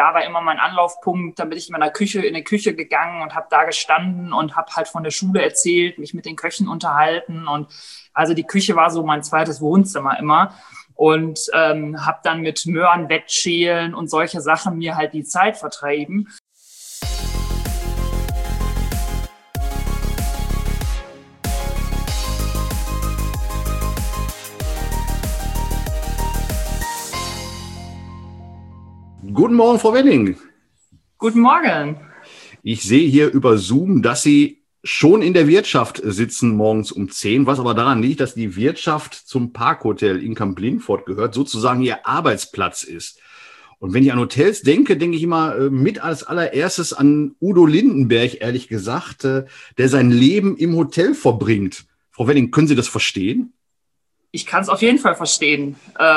da war immer mein Anlaufpunkt. Dann bin ich in die Küche gegangen und habe da gestanden und habe halt von der Schule erzählt, mich mit den Köchen unterhalten. Und also die Küche war so mein zweites Wohnzimmer immer. Und habe dann mit Möhren, Wettschälen und solche Sachen mir halt die Zeit vertrieben. Guten Morgen, Frau Wenning. Guten Morgen. Ich sehe hier über Zoom, dass Sie schon in der Wirtschaft sitzen morgens um 10, was aber daran liegt, dass die Wirtschaft zum Parkhotel in Kamp-Lintfort gehört, sozusagen Ihr Arbeitsplatz ist. Und wenn ich an Hotels denke, denke ich immer mit als allererstes an Udo Lindenberg, ehrlich gesagt, der sein Leben im Hotel verbringt. Frau Wenning, können Sie das verstehen? Ich kann es auf jeden Fall verstehen.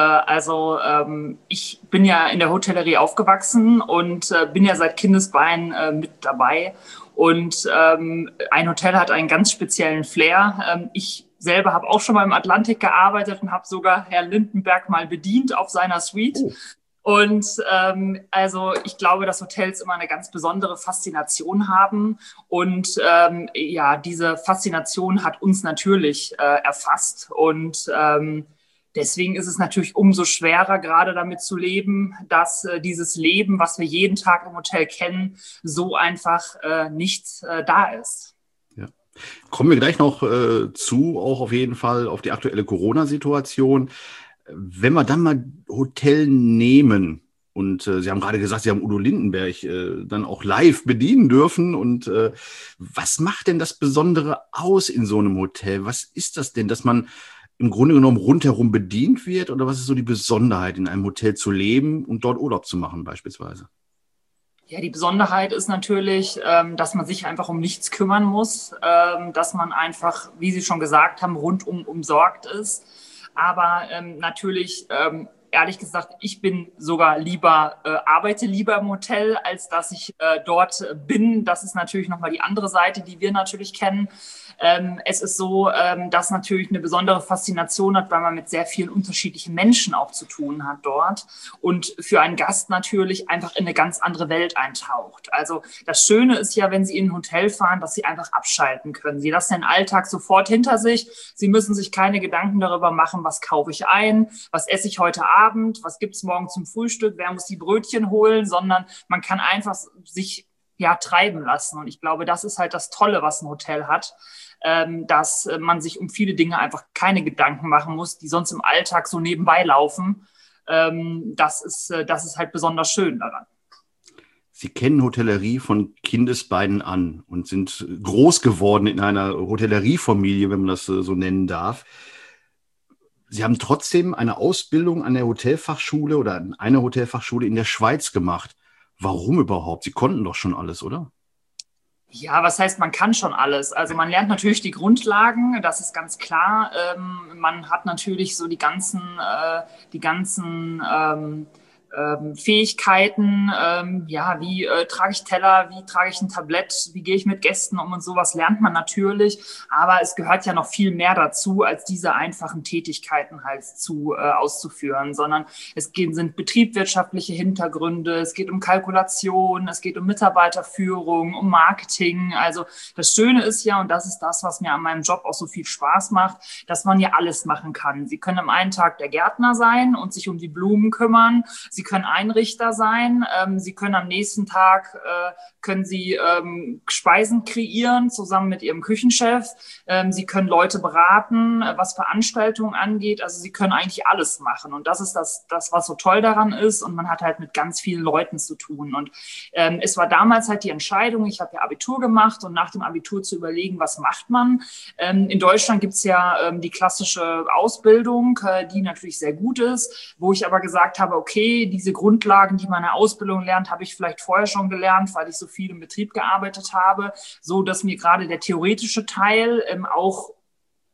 Ich bin ja in der Hotellerie aufgewachsen und bin ja seit Kindesbeinen mit dabei. Und ein Hotel hat einen ganz speziellen Flair. Ich selber habe auch schon mal im Atlantik gearbeitet und habe sogar Herrn Lindenberg mal bedient auf seiner Suite. Oh. Und ich glaube, dass Hotels immer eine ganz besondere Faszination haben. Und diese Faszination hat uns natürlich erfasst. Und deswegen ist es natürlich umso schwerer, gerade damit zu leben, dass dieses Leben, was wir jeden Tag im Hotel kennen, so einfach nicht da ist. Ja. Kommen wir gleich noch auch auf jeden Fall auf die aktuelle Corona-Situation. Wenn wir dann mal Hotel nehmen und Sie haben gerade gesagt, Sie haben Udo Lindenberg dann auch live bedienen dürfen. Und was macht denn das Besondere aus in so einem Hotel? Was ist das denn, dass man im Grunde genommen rundherum bedient wird? Oder was ist so die Besonderheit, in einem Hotel zu leben und dort Urlaub zu machen beispielsweise? Ja, die Besonderheit ist natürlich, dass man sich einfach um nichts kümmern muss, dass man einfach, wie Sie schon gesagt haben, rundum umsorgt ist. Aber natürlich, ehrlich gesagt, ich bin sogar arbeite lieber im Hotel, als dass ich dort bin. Das ist natürlich nochmal die andere Seite, die wir natürlich kennen. Es ist so, dass natürlich eine besondere Faszination hat, weil man mit sehr vielen unterschiedlichen Menschen auch zu tun hat dort und für einen Gast natürlich einfach in eine ganz andere Welt eintaucht. Also das Schöne ist ja, wenn Sie in ein Hotel fahren, dass Sie einfach abschalten können. Sie lassen den Alltag sofort hinter sich. Sie müssen sich keine Gedanken darüber machen, was kaufe ich ein, was esse ich heute Abend, was gibt es morgen zum Frühstück, wer muss die Brötchen holen, sondern man kann einfach sich treiben lassen. Und ich glaube, das ist halt das Tolle, was ein Hotel hat, dass man sich um viele Dinge einfach keine Gedanken machen muss, die sonst im Alltag so nebenbei laufen. Das ist halt besonders schön daran. Sie kennen Hotellerie von Kindesbeinen an und sind groß geworden in einer Hotelleriefamilie, wenn man das so nennen darf. Sie haben trotzdem eine Ausbildung an der Hotelfachschule oder an einer Hotelfachschule in der Schweiz gemacht. Warum überhaupt? Sie konnten doch schon alles, oder? Ja, was heißt, man kann schon alles? Also man lernt natürlich die Grundlagen, das ist ganz klar. Man hat natürlich so die ganzen Fähigkeiten, wie trage ich Teller, wie trage ich ein Tablett, wie gehe ich mit Gästen um und sowas lernt man natürlich, aber es gehört ja noch viel mehr dazu, als diese einfachen Tätigkeiten halt auszuführen, sondern sind betriebswirtschaftliche Hintergründe, es geht um Kalkulation, es geht um Mitarbeiterführung, um Marketing. Also das Schöne ist ja, und das ist das, was mir an meinem Job auch so viel Spaß macht, dass man ja alles machen kann. Sie können am einen Tag der Gärtner sein und sich um die Blumen kümmern. Sie können Einrichter sein, Sie können am nächsten Tag Speisen kreieren, zusammen mit Ihrem Küchenchef. Sie können Leute beraten, was Veranstaltungen angeht. Also Sie können eigentlich alles machen. Und das ist das, was so toll daran ist. Und man hat halt mit ganz vielen Leuten zu tun. Und es war damals halt die Entscheidung, ich habe ja Abitur gemacht und nach dem Abitur zu überlegen, was macht man. In Deutschland gibt es ja die klassische Ausbildung, die natürlich sehr gut ist, wo ich aber gesagt habe, okay, diese Grundlagen, die man in der Ausbildung lernt, habe ich vielleicht vorher schon gelernt, weil ich so viel im Betrieb gearbeitet habe, so dass mir gerade der theoretische Teil auch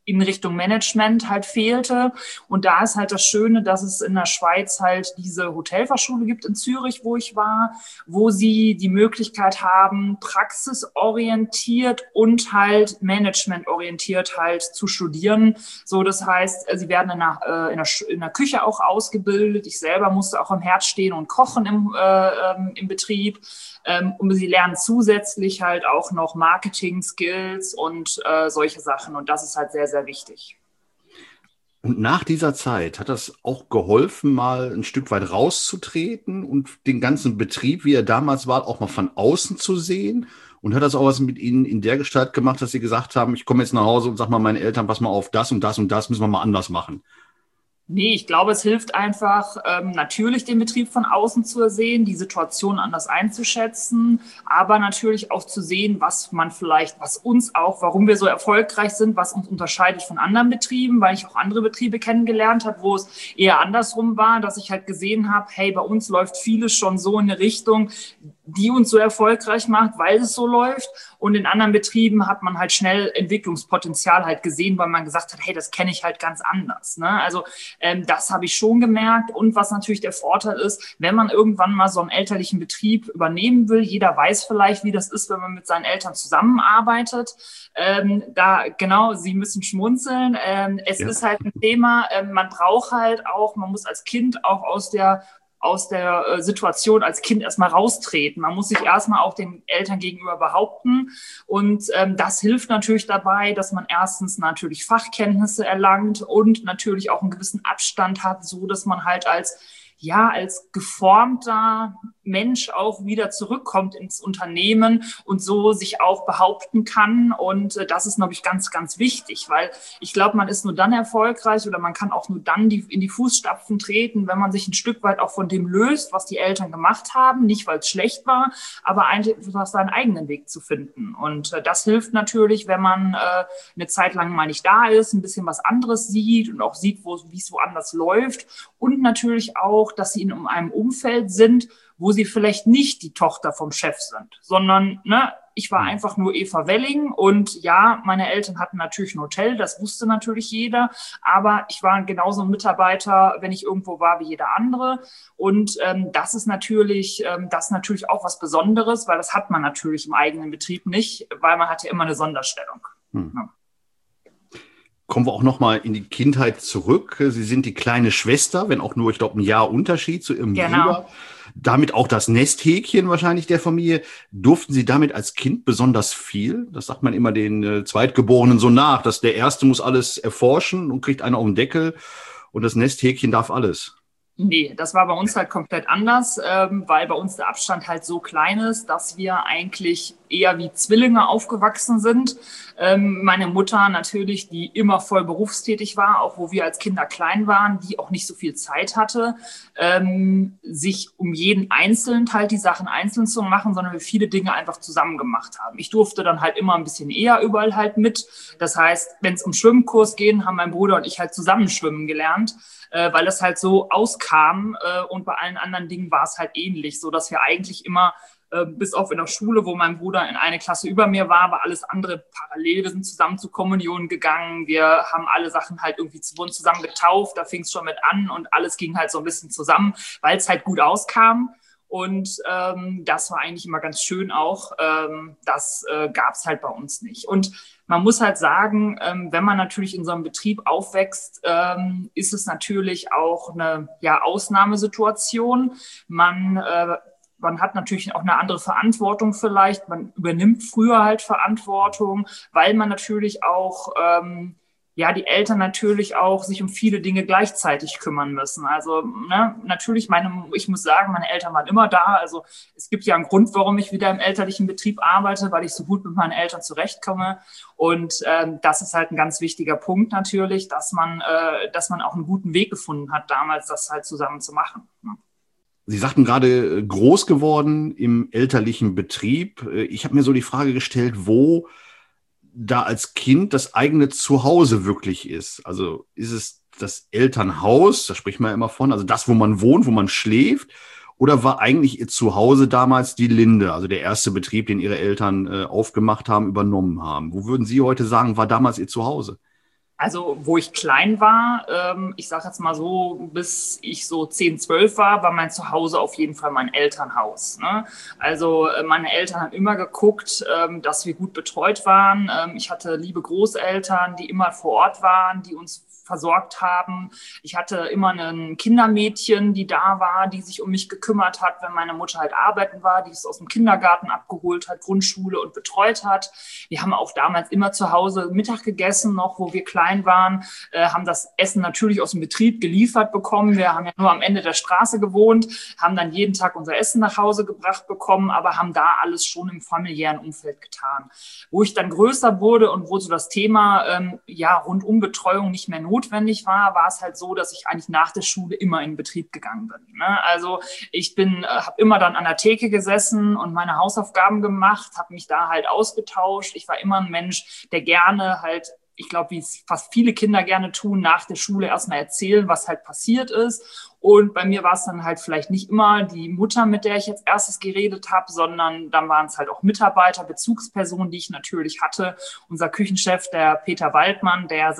in Richtung Management halt fehlte. Und da ist halt das Schöne, dass es in der Schweiz halt diese Hotelfachschule gibt in Zürich, wo ich war, wo sie die Möglichkeit haben, praxisorientiert und halt managementorientiert halt zu studieren. So, das heißt, sie werden in der Küche auch ausgebildet. Ich selber musste auch am Herd stehen und kochen im Betrieb. Und sie lernen zusätzlich halt auch noch Marketing-Skills und solche Sachen. Und das ist halt sehr, sehr wichtig. Und nach dieser Zeit hat das auch geholfen, mal ein Stück weit rauszutreten und den ganzen Betrieb, wie er damals war, auch mal von außen zu sehen? Und hat das auch was mit Ihnen in der Gestalt gemacht, dass Sie gesagt haben, ich komme jetzt nach Hause und sage mal meinen Eltern, pass mal auf, das und das und das müssen wir mal anders machen? Nee, ich glaube, es hilft einfach, natürlich den Betrieb von außen zu sehen, die Situation anders einzuschätzen, aber natürlich auch zu sehen, warum wir so erfolgreich sind, was uns unterscheidet von anderen Betrieben, weil ich auch andere Betriebe kennengelernt habe, wo es eher andersrum war, dass ich halt gesehen habe, hey, bei uns läuft vieles schon so in eine Richtung, die uns so erfolgreich macht, weil es so läuft. Und in anderen Betrieben hat man halt schnell Entwicklungspotenzial halt gesehen, weil man gesagt hat, hey, das kenne ich halt ganz anders. Ne? Also das habe ich schon gemerkt. Und was natürlich der Vorteil ist, wenn man irgendwann mal so einen elterlichen Betrieb übernehmen will, jeder weiß vielleicht, wie das ist, wenn man mit seinen Eltern zusammenarbeitet. Sie müssen schmunzeln. Es ist halt ein Thema, man braucht halt auch, man muss als Kind auch aus der Situation als Kind erstmal raustreten. Man muss sich erstmal auch den Eltern gegenüber behaupten. Und das hilft natürlich dabei, dass man erstens natürlich Fachkenntnisse erlangt und natürlich auch einen gewissen Abstand hat, so dass man halt als geformter Mensch auch wieder zurückkommt ins Unternehmen und so sich auch behaupten kann. Und das ist, glaube ich, ganz, ganz wichtig, weil ich glaube, man ist nur dann erfolgreich oder man kann auch nur dann in die Fußstapfen treten, wenn man sich ein Stück weit auch von dem löst, was die Eltern gemacht haben. Nicht, weil es schlecht war, aber einfach seinen eigenen Weg zu finden. Und das hilft natürlich, wenn man eine Zeit lang mal nicht da ist, ein bisschen was anderes sieht und auch sieht, wie es woanders läuft. Und natürlich auch, dass sie in einem Umfeld sind, wo sie vielleicht nicht die Tochter vom Chef sind, sondern ich war einfach nur Eva Welling und ja, meine Eltern hatten natürlich ein Hotel, das wusste natürlich jeder, aber ich war genauso ein Mitarbeiter, wenn ich irgendwo war, wie jeder andere. Und das ist natürlich auch was Besonderes, weil das hat man natürlich im eigenen Betrieb nicht, weil man hat ja immer eine Sonderstellung. Ja. Kommen wir auch noch mal in die Kindheit zurück. Sie sind die kleine Schwester, wenn auch nur, ich glaube, ein Jahr Unterschied zu Ihrem Bruder. Damit auch das Nesthäkchen wahrscheinlich der Familie. Durften Sie damit als Kind besonders viel? Das sagt man immer den Zweitgeborenen so nach, dass der Erste muss alles erforschen und kriegt einen auf den Deckel und das Nesthäkchen darf alles. Nee, das war bei uns halt komplett anders, weil bei uns der Abstand halt so klein ist, dass wir eigentlich eher wie Zwillinge aufgewachsen sind. Meine Mutter natürlich, die immer voll berufstätig war, auch wo wir als Kinder klein waren, die auch nicht so viel Zeit hatte, sich um jeden einzeln halt die Sachen einzeln zu machen, sondern wir viele Dinge einfach zusammen gemacht haben. Ich durfte dann halt immer ein bisschen eher überall halt mit. Das heißt, wenn es um Schwimmkurs ging, haben mein Bruder und ich halt zusammen schwimmen gelernt, weil es halt so auskam und bei allen anderen Dingen war es halt ähnlich, so dass wir eigentlich immer bis auf in der Schule, wo mein Bruder in eine Klasse über mir war alles andere parallel. Wir sind zusammen zur Kommunion gegangen. Wir haben alle Sachen halt irgendwie wurden zusammen getauft. Da fing es schon mit an und alles ging halt so ein bisschen zusammen, weil es halt gut auskam. Und das war eigentlich immer ganz schön auch. Das gab es halt bei uns nicht. Und man muss halt sagen, wenn man natürlich in so einem Betrieb aufwächst, ist es natürlich auch eine Ausnahmesituation. Man hat natürlich auch eine andere Verantwortung vielleicht. Man übernimmt früher halt Verantwortung, weil man natürlich auch, die Eltern natürlich auch sich um viele Dinge gleichzeitig kümmern müssen. Also natürlich, ich muss sagen, meine Eltern waren immer da. Also es gibt ja einen Grund, warum ich wieder im elterlichen Betrieb arbeite, weil ich so gut mit meinen Eltern zurechtkomme. Und das ist halt ein ganz wichtiger Punkt natürlich, dass man auch einen guten Weg gefunden hat, damals das halt zusammen zu machen. Sie sagten gerade, groß geworden im elterlichen Betrieb. Ich habe mir so die Frage gestellt, wo da als Kind das eigene Zuhause wirklich ist. Also ist es das Elternhaus, da spricht man ja immer von, also das, wo man wohnt, wo man schläft, oder war eigentlich Ihr Zuhause damals die Linde, also der erste Betrieb, den Ihre Eltern aufgemacht haben, übernommen haben? Wo würden Sie heute sagen, war damals Ihr Zuhause? Also wo ich klein war, ich sage jetzt mal so, bis ich so 10, 12 war mein Zuhause auf jeden Fall mein Elternhaus. Ne? Also meine Eltern haben immer geguckt, dass wir gut betreut waren. Ich hatte liebe Großeltern, die immer vor Ort waren, die uns versorgt haben. Ich hatte immer ein Kindermädchen, die da war, die sich um mich gekümmert hat, wenn meine Mutter halt arbeiten war, die es aus dem Kindergarten abgeholt hat, Grundschule und betreut hat. Wir haben auch damals immer zu Hause Mittag gegessen, noch wo wir klein waren, haben das Essen natürlich aus dem Betrieb geliefert bekommen. Wir haben ja nur am Ende der Straße gewohnt, haben dann jeden Tag unser Essen nach Hause gebracht bekommen, aber haben da alles schon im familiären Umfeld getan. Wo ich dann größer wurde und wo so das Thema Rundumbetreuung nicht mehr notwendig war, war es halt so, dass ich eigentlich nach der Schule immer in den Betrieb gegangen bin. Ne? Also ich habe immer dann an der Theke gesessen und meine Hausaufgaben gemacht, habe mich da halt ausgetauscht. Ich war immer ein Mensch, der gerne halt, ich glaube, wie es fast viele Kinder gerne tun, nach der Schule erstmal erzählen, was halt passiert ist. Und bei mir war es dann halt vielleicht nicht immer die Mutter, mit der ich jetzt erstes geredet habe, sondern dann waren es halt auch Mitarbeiter, Bezugspersonen, die ich natürlich hatte. Unser Küchenchef, der Peter Waldmann, der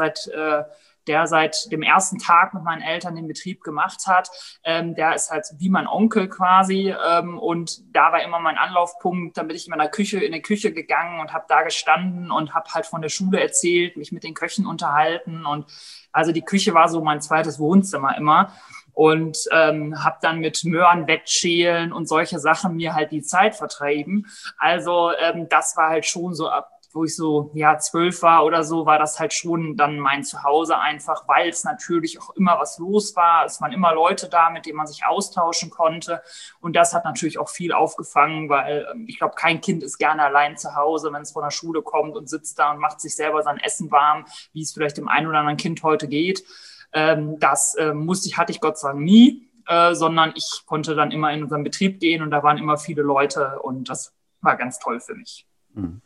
seit dem ersten Tag mit meinen Eltern den Betrieb gemacht hat. Der ist halt wie mein Onkel quasi. Und da war immer mein Anlaufpunkt. Dann bin ich in die Küche gegangen und habe da gestanden und habe halt von der Schule erzählt, mich mit den Köchen unterhalten. Und also die Küche war so mein zweites Wohnzimmer immer. Und habe dann mit Möhren wettschälen und solche Sachen mir halt die Zeit vertrieben. Also das war halt schon so wo ich so 12 war oder so, war das halt schon dann mein Zuhause einfach, weil es natürlich auch immer was los war. Es waren immer Leute da, mit denen man sich austauschen konnte. Und das hat natürlich auch viel aufgefangen, weil ich glaube, kein Kind ist gerne allein zu Hause, wenn es von der Schule kommt und sitzt da und macht sich selber sein Essen warm, wie es vielleicht dem einen oder anderen Kind heute geht. Hatte ich Gott sei Dank nie, sondern ich konnte dann immer in unseren Betrieb gehen und da waren immer viele Leute und das war ganz toll für mich. Mhm.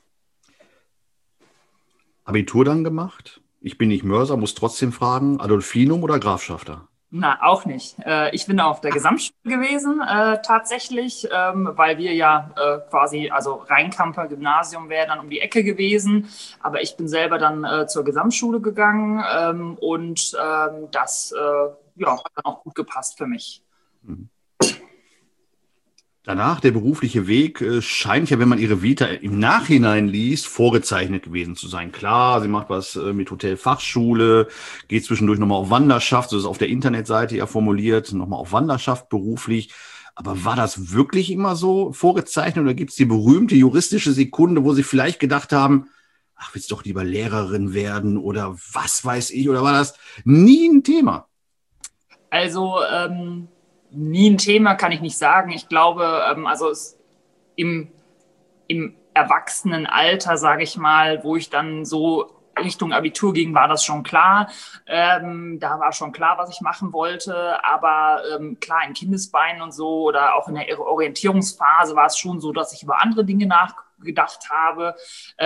Abitur dann gemacht? Ich bin nicht Mörser, muss trotzdem fragen, Adolfinum oder Grafschafter? Na, auch nicht. Ich bin auf der Gesamtschule gewesen, tatsächlich, weil wir ja quasi, also Rheinkamper Gymnasium wäre dann um die Ecke gewesen. Aber ich bin selber dann zur Gesamtschule gegangen das hat dann auch gut gepasst für mich. Mhm. Danach, der berufliche Weg scheint ja, wenn man ihre Vita im Nachhinein liest, vorgezeichnet gewesen zu sein. Klar, sie macht was mit Hotelfachschule, geht zwischendurch nochmal auf Wanderschaft, so ist es auf der Internetseite ja formuliert, nochmal auf Wanderschaft beruflich. Aber war das wirklich immer so vorgezeichnet oder gibt es die berühmte juristische Sekunde, wo sie vielleicht gedacht haben, ach, willst du doch lieber Lehrerin werden oder was weiß ich, oder war das nie ein Thema? Also, nie ein Thema, kann ich nicht sagen. Ich glaube, im Erwachsenenalter, sage ich mal, wo ich dann so Richtung Abitur ging, war das schon klar. Da war schon klar, was ich machen wollte. Aber klar, in Kindesbeinen und so oder auch in der Orientierungsphase war es schon so, dass ich über andere Dinge nachgedacht habe.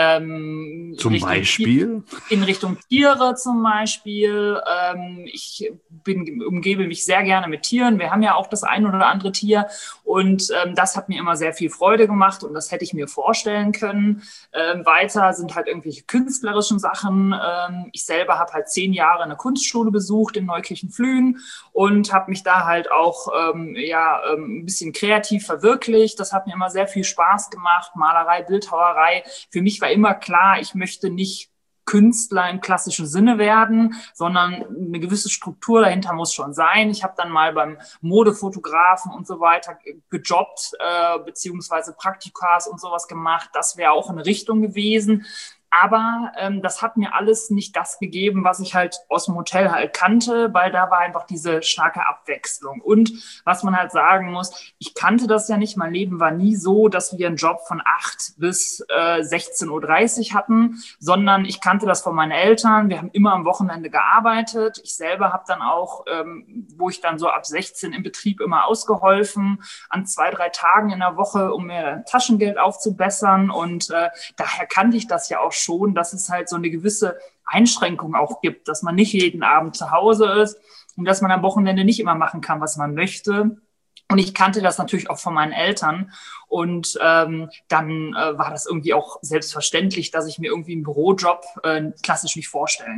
Zum Beispiel? In Richtung Tiere zum Beispiel. Ich umgebe mich sehr gerne mit Tieren. Wir haben ja auch das ein oder andere Tier. Und das hat mir immer sehr viel Freude gemacht und das hätte ich mir vorstellen können. Weiter sind halt irgendwelche künstlerischen Sachen. Ich selber habe halt 10 Jahre eine Kunstschule besucht in Neukirchen-Flühen und habe mich da halt auch ein bisschen kreativ verwirklicht. Das hat mir immer sehr viel Spaß gemacht. Malerei, Bildhauerei. Für mich war immer klar, ich möchte nicht Künstler im klassischen Sinne werden, sondern eine gewisse Struktur dahinter muss schon sein. Ich habe dann mal beim Modefotografen und so weiter gejobbt, beziehungsweise Praktikas und sowas gemacht. Das wäre auch eine Richtung gewesen. Aber das hat mir alles nicht das gegeben, was ich halt aus dem Hotel halt kannte, weil da war einfach diese starke Abwechslung. Und was man halt sagen muss, ich kannte das ja nicht. Mein Leben war nie so, dass wir einen Job von 8 bis 16:30 Uhr hatten, sondern ich kannte das von meinen Eltern. Wir haben immer am Wochenende gearbeitet. Ich selber habe dann auch, wo ich dann so ab 16 im Betrieb immer ausgeholfen, an 2, 3 Tagen in der Woche, um mir Taschengeld aufzubessern. Und daher kannte ich das ja auch schon, dass es halt so eine gewisse Einschränkung auch gibt, dass man nicht jeden Abend zu Hause ist und dass man am Wochenende nicht immer machen kann, was man möchte. Und ich kannte das natürlich auch von meinen Eltern. Und dann war das irgendwie auch selbstverständlich, dass ich mir irgendwie einen Bürojob klassisch nicht vorstellen kann.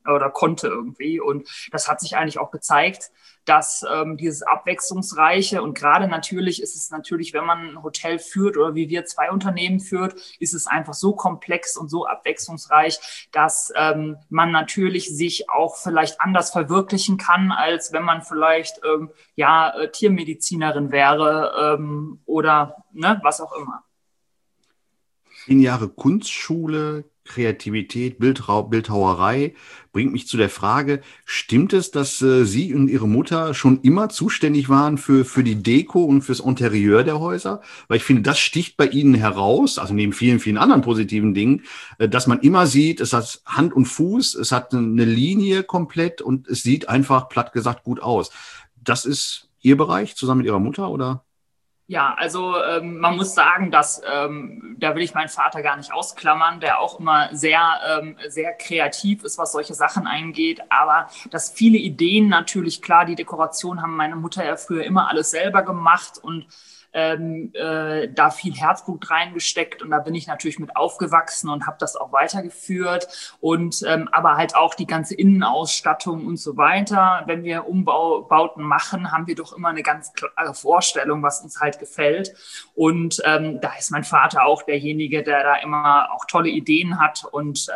oder konnte irgendwie. Und das hat sich eigentlich auch gezeigt, dass dieses Abwechslungsreiche und gerade natürlich ist es natürlich, wenn man ein Hotel führt oder wie wir 2 Unternehmen führt, ist es einfach so komplex und so abwechslungsreich, dass man natürlich sich auch vielleicht anders verwirklichen kann, als wenn man vielleicht Tiermedizinerin wäre oder ne, was auch immer. 10 Jahre Kunstschule, Kreativität, Bildhauerei bringt mich zu der Frage, stimmt es, dass Sie und Ihre Mutter schon immer zuständig waren für die Deko und fürs Interieur der Häuser? Weil ich finde, das sticht bei Ihnen heraus, also neben vielen, vielen anderen positiven Dingen, dass man immer sieht, es hat Hand und Fuß, es hat eine Linie komplett und es sieht einfach, platt gesagt, gut aus. Das ist Ihr Bereich zusammen mit Ihrer Mutter, oder? Ja, also man muss sagen, dass da will ich meinen Vater gar nicht ausklammern, der auch immer sehr kreativ ist, was solche Sachen eingeht. Aber dass viele Ideen natürlich, klar, die Dekoration haben meine Mutter ja früher immer alles selber gemacht und da viel Herzblut reingesteckt und da bin ich natürlich mit aufgewachsen und habe das auch weitergeführt und aber halt auch die ganze Innenausstattung und so weiter. Wenn wir Umbauten machen, haben wir doch immer eine ganz klare Vorstellung, was uns halt gefällt und da ist mein Vater auch derjenige, der da immer auch tolle Ideen hat und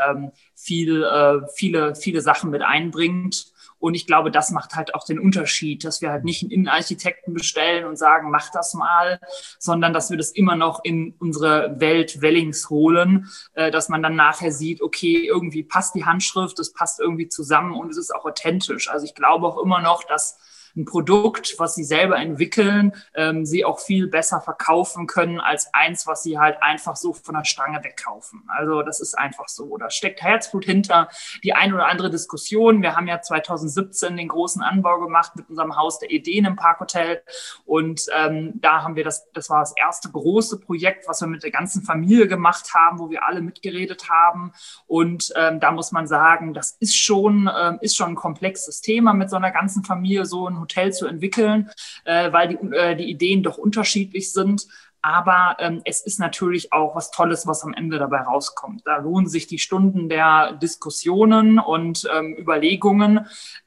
viele Sachen mit einbringt. Und ich glaube, das macht halt auch den Unterschied, dass wir halt nicht einen Innenarchitekten bestellen und sagen, mach das mal, sondern dass wir das immer noch in unsere Welt Wellings holen, dass man dann nachher sieht, okay, irgendwie passt die Handschrift, es passt irgendwie zusammen und es ist auch authentisch. Also ich glaube auch immer noch, dass ein Produkt, was sie selber entwickeln, sie auch viel besser verkaufen können als eins, was sie halt einfach so von der Stange wegkaufen. Also das ist einfach so. Da steckt Herzblut hinter. Die ein oder andere Diskussion. Wir haben ja 2017 den großen Anbau gemacht mit unserem Haus der Ideen im Parkhotel und da haben wir das war das erste große Projekt, was wir mit der ganzen Familie gemacht haben, wo wir alle mitgeredet haben und da muss man sagen, das ist schon ein komplexes Thema mit so einer ganzen Familie so ein Hotel zu entwickeln, weil die Ideen doch unterschiedlich sind. Aber es ist natürlich auch was Tolles, was am Ende dabei rauskommt. Da lohnen sich die Stunden der Diskussionen und Überlegungen,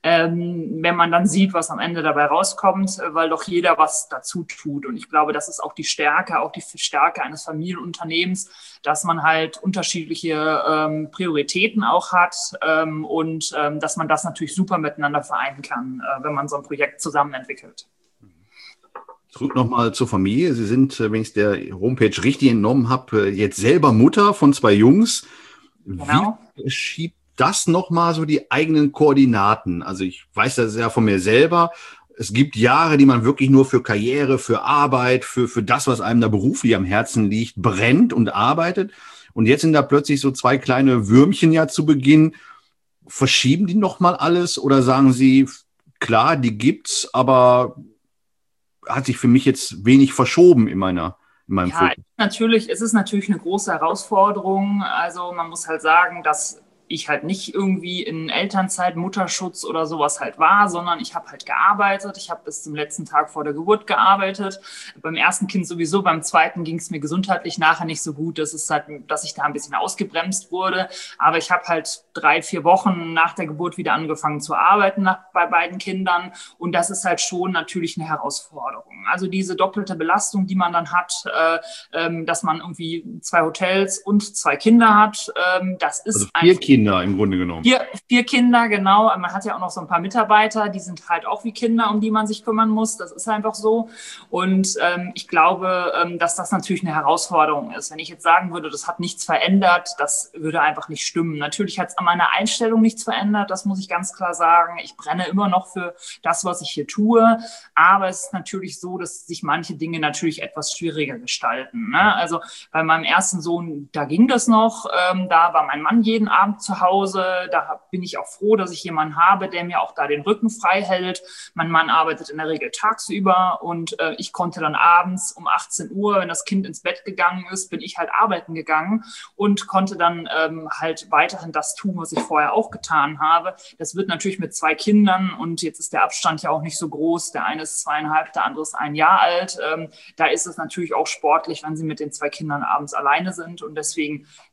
wenn man dann sieht, was am Ende dabei rauskommt, weil doch jeder was dazu tut. Und ich glaube, das ist auch die Stärke eines Familienunternehmens, dass man halt unterschiedliche Prioritäten auch hat und dass man das natürlich super miteinander vereinen kann, wenn man so ein Projekt zusammen entwickelt. Zurück nochmal zur Familie. Sie sind, wenn ich es der Homepage richtig entnommen habe, jetzt selber Mutter von 2 Jungs. Genau. Wie schiebt das nochmal so die eigenen Koordinaten? Also ich weiß das ja von mir selber. Es gibt Jahre, die man wirklich nur für Karriere, für Arbeit, für das, was einem da beruflich am Herzen liegt, brennt und arbeitet. Und jetzt sind da plötzlich so 2 kleine Würmchen ja zu Beginn. Verschieben die nochmal alles oder sagen Sie, klar, die gibt's, aber hat sich für mich jetzt wenig verschoben in meinem Fokus. Es ist natürlich eine große Herausforderung. Also man muss halt sagen, dass ich halt nicht irgendwie in Elternzeit, Mutterschutz oder sowas halt war, sondern ich habe halt gearbeitet. Ich habe bis zum letzten Tag vor der Geburt gearbeitet. Beim ersten Kind sowieso, beim zweiten ging es mir gesundheitlich nachher nicht so gut. Das ist halt, dass ich da ein bisschen ausgebremst wurde. Aber ich habe halt 3-4 Wochen nach der Geburt wieder angefangen zu arbeiten bei beiden Kindern. Und das ist halt schon natürlich eine Herausforderung. Also diese doppelte Belastung, die man dann hat, dass man irgendwie 2 Hotels und 2 Kinder hat, das ist also 4 Kinder im Grunde genommen. 4 Kinder, genau. Man hat ja auch noch so ein paar Mitarbeiter, die sind halt auch wie Kinder, um die man sich kümmern muss. Das ist einfach so. Und ich glaube, dass das natürlich eine Herausforderung ist. Wenn ich jetzt sagen würde, das hat nichts verändert, das würde einfach nicht stimmen. Natürlich hat es an meiner Einstellung nichts verändert, das muss ich ganz klar sagen. Ich brenne immer noch für das, was ich hier tue. Aber es ist natürlich so, dass sich manche Dinge natürlich etwas schwieriger gestalten. Ne? Also bei meinem ersten Sohn, da ging das noch. Da war mein Mann jeden Abend zu Hause. Da bin ich auch froh, dass ich jemanden habe, der mir auch da den Rücken frei hält. Mein Mann arbeitet in der Regel tagsüber und ich konnte dann abends um 18 Uhr, wenn das Kind ins Bett gegangen ist, bin ich halt arbeiten gegangen und konnte dann halt weiterhin das tun, was ich vorher auch getan habe. Das wird natürlich mit 2 Kindern und jetzt ist der Abstand ja auch nicht so groß. Der eine ist 2,5, der andere ist 1 Jahr alt. Da ist es natürlich auch sportlich, wenn sie mit den 2 Kindern abends alleine sind und deswegen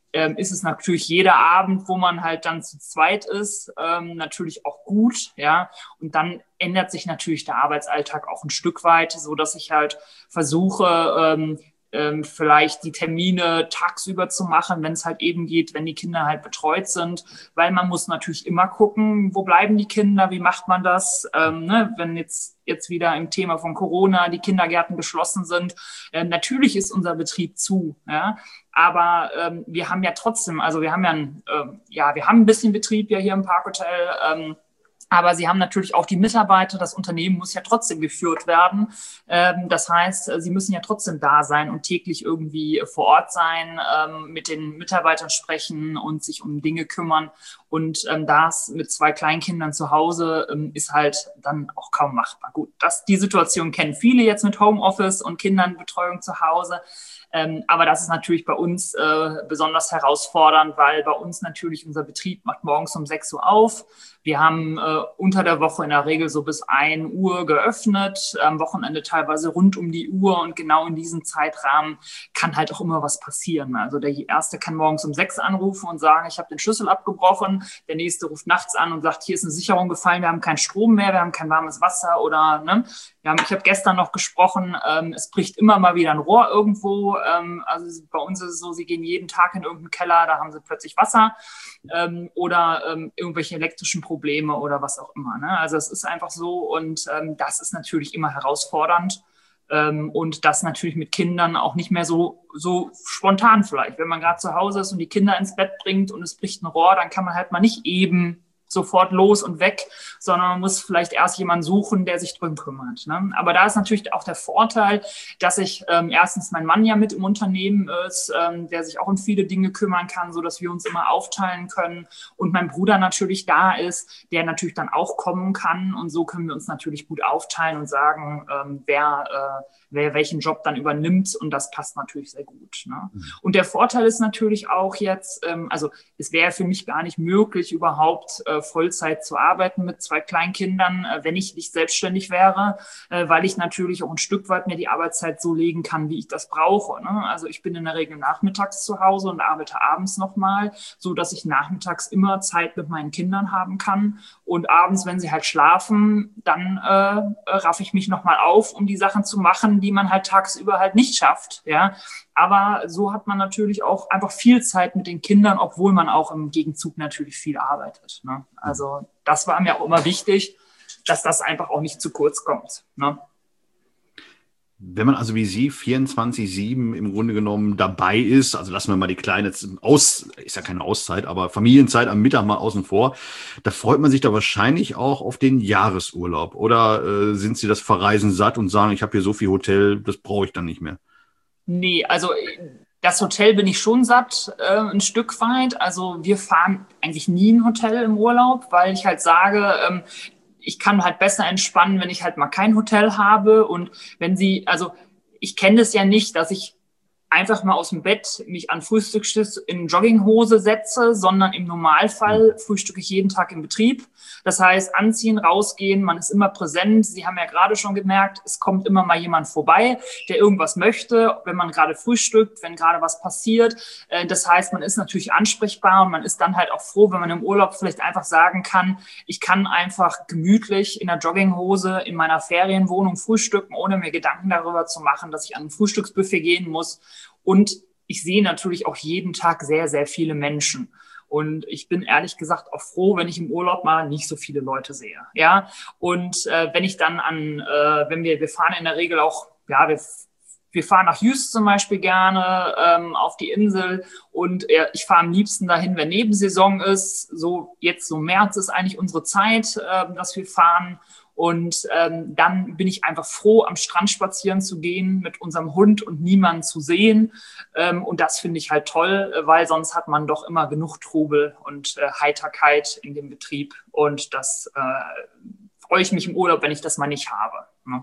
ist es natürlich jeder Abend, wo man halt dann zu zweit ist, natürlich auch gut, ja. Und dann ändert sich natürlich der Arbeitsalltag auch ein Stück weit, so dass ich halt versuche, vielleicht die Termine tagsüber zu machen, wenn es halt eben geht, wenn die Kinder halt betreut sind, weil man muss natürlich immer gucken, wo bleiben die Kinder, wie macht man das, ne? Wenn jetzt wieder im Thema von Corona die Kindergärten geschlossen sind, natürlich ist unser Betrieb zu, ja, aber wir haben ja trotzdem, also wir haben ja, wir haben ein bisschen Betrieb ja hier im Parkhotel, aber sie haben natürlich auch die Mitarbeiter. Das Unternehmen muss ja trotzdem geführt werden. Das heißt, sie müssen ja trotzdem da sein und täglich irgendwie vor Ort sein, mit den Mitarbeitern sprechen und sich um Dinge kümmern. Und das mit 2 Kleinkindern zu Hause ist halt dann auch kaum machbar. Gut, die Situation kennen viele jetzt mit Homeoffice und Kindernbetreuung zu Hause. Aber das ist natürlich bei uns besonders herausfordernd, weil bei uns natürlich unser Betrieb macht morgens um 6 Uhr auf. Wir haben unter der Woche in der Regel so bis 1 Uhr geöffnet, am Wochenende teilweise rund um die Uhr und genau in diesem Zeitrahmen kann halt auch immer was passieren. Also der Erste kann morgens um 6 anrufen und sagen, ich habe den Schlüssel abgebrochen. Der Nächste ruft nachts an und sagt, hier ist eine Sicherung gefallen, wir haben keinen Strom mehr, wir haben kein warmes Wasser oder, ne? Ja, ich habe gestern noch gesprochen, es bricht immer mal wieder ein Rohr irgendwo. Also bei uns ist es so, sie gehen jeden Tag in irgendeinen Keller, da haben sie plötzlich Wasser oder irgendwelche elektrischen Probleme oder was auch immer. Ne? Also es ist einfach so und das ist natürlich immer herausfordernd und das natürlich mit Kindern auch nicht mehr so spontan vielleicht. Wenn man gerade zu Hause ist und die Kinder ins Bett bringt und es bricht ein Rohr, dann kann man halt mal nicht eben sofort los und weg, sondern man muss vielleicht erst jemanden suchen, der sich drum kümmert. Ne? Aber da ist natürlich auch der Vorteil, dass ich erstens mein Mann ja mit im Unternehmen ist, der sich auch um viele Dinge kümmern kann, so dass wir uns immer aufteilen können und mein Bruder natürlich da ist, der natürlich dann auch kommen kann und so können wir uns natürlich gut aufteilen und sagen, wer welchen Job dann übernimmt und das passt natürlich sehr gut. Ne? Und der Vorteil ist natürlich auch jetzt, also es wäre für mich gar nicht möglich, überhaupt Vollzeit zu arbeiten mit 2 Kleinkindern, wenn ich nicht selbstständig wäre, weil ich natürlich auch ein Stück weit mir die Arbeitszeit so legen kann, wie ich das brauche. Ne? Also ich bin in der Regel nachmittags zu Hause und arbeite abends nochmal, so dass ich nachmittags immer Zeit mit meinen Kindern haben kann und abends, wenn sie halt schlafen, dann raffe ich mich nochmal auf, um die Sachen zu machen, die man halt tagsüber halt nicht schafft, ja. Aber so hat man natürlich auch einfach viel Zeit mit den Kindern, obwohl man auch im Gegenzug natürlich viel arbeitet. Ne? Also das war mir auch immer wichtig, dass das einfach auch nicht zu kurz kommt. Ne? Wenn man also wie Sie 24/7 im Grunde genommen dabei ist, also lassen wir mal die kleine ist ja keine Auszeit, aber Familienzeit am Mittag mal außen vor, da freut man sich da wahrscheinlich auch auf den Jahresurlaub. Oder sind Sie das Verreisen satt und sagen, ich habe hier so viel Hotel, das brauche ich dann nicht mehr? Nee, also das Hotel bin ich schon satt, ein Stück weit. Also wir fahren eigentlich nie ein Hotel im Urlaub, weil ich halt sage, ich kann halt besser entspannen, wenn ich halt mal kein Hotel habe. Und wenn Sie, also ich kenne das ja nicht, dass ich einfach mal aus dem Bett mich an Frühstückstisch in Jogginghose setze, sondern im Normalfall frühstücke ich jeden Tag im Betrieb. Das heißt, anziehen, rausgehen, man ist immer präsent. Sie haben ja gerade schon gemerkt, es kommt immer mal jemand vorbei, der irgendwas möchte, wenn man gerade frühstückt, wenn gerade was passiert. Das heißt, man ist natürlich ansprechbar und man ist dann halt auch froh, wenn man im Urlaub vielleicht einfach sagen kann, ich kann einfach gemütlich in der Jogginghose in meiner Ferienwohnung frühstücken, ohne mir Gedanken darüber zu machen, dass ich an ein Frühstücksbuffet gehen muss. Und ich sehe natürlich auch jeden Tag sehr, sehr viele Menschen. Und ich bin ehrlich gesagt auch froh, wenn ich im Urlaub mal nicht so viele Leute sehe. Ja, und wenn ich dann wenn wir fahren in der Regel auch, ja, wir fahren nach Jüst zum Beispiel gerne auf die Insel und ich fahre am liebsten dahin, wenn Nebensaison ist. So jetzt so März ist eigentlich unsere Zeit, dass wir fahren. Und dann bin ich einfach froh, am Strand spazieren zu gehen mit unserem Hund und niemanden zu sehen. Und das finde ich halt toll, weil sonst hat man doch immer genug Trubel und Heiterkeit in dem Betrieb. Und das freue ich mich im Urlaub, wenn ich das mal nicht habe. Ne?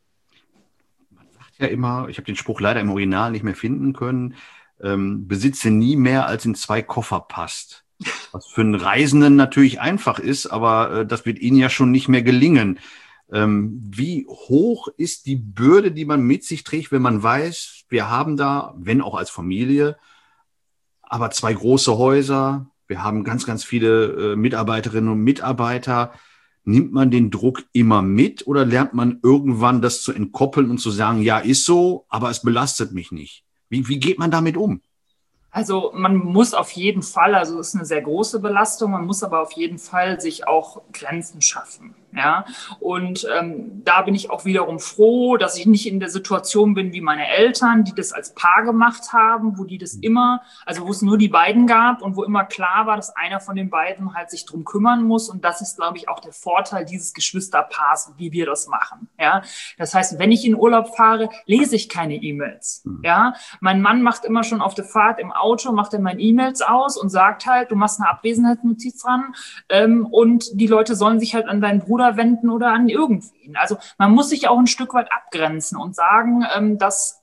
Man sagt ja immer, ich habe den Spruch leider im Original nicht mehr finden können, besitze nie mehr, als in 2 Koffer passt. Was für einen Reisenden natürlich einfach ist, aber das wird Ihnen ja schon nicht mehr gelingen. Wie hoch ist die Bürde, die man mit sich trägt, wenn man weiß, wir haben da, wenn auch als Familie, aber 2 große Häuser. Wir haben ganz, ganz viele Mitarbeiterinnen und Mitarbeiter. Nimmt man den Druck immer mit oder lernt man irgendwann das zu entkoppeln und zu sagen, ja, ist so, aber es belastet mich nicht? Wie geht man damit um? Also man muss auf jeden Fall, also es ist eine sehr große Belastung, man muss aber auf jeden Fall sich auch Grenzen schaffen. Ja, und da bin ich auch wiederum froh, dass ich nicht in der Situation bin wie meine Eltern, die das als Paar gemacht haben, wo die das immer, also wo es nur die beiden gab und wo immer klar war, dass einer von den beiden halt sich drum kümmern muss. Und das ist, glaube ich, auch der Vorteil dieses Geschwisterpaars, wie wir das machen. Ja, das heißt, wenn ich in Urlaub fahre, lese ich keine E-Mails. Ja, mein Mann macht immer schon auf der Fahrt im Auto, macht er meine E-Mails aus und sagt halt, du machst eine Abwesenheitsnotiz dran und die Leute sollen sich halt an deinen Bruder wenden oder an irgendwen. Also man muss sich auch ein Stück weit abgrenzen und sagen, dass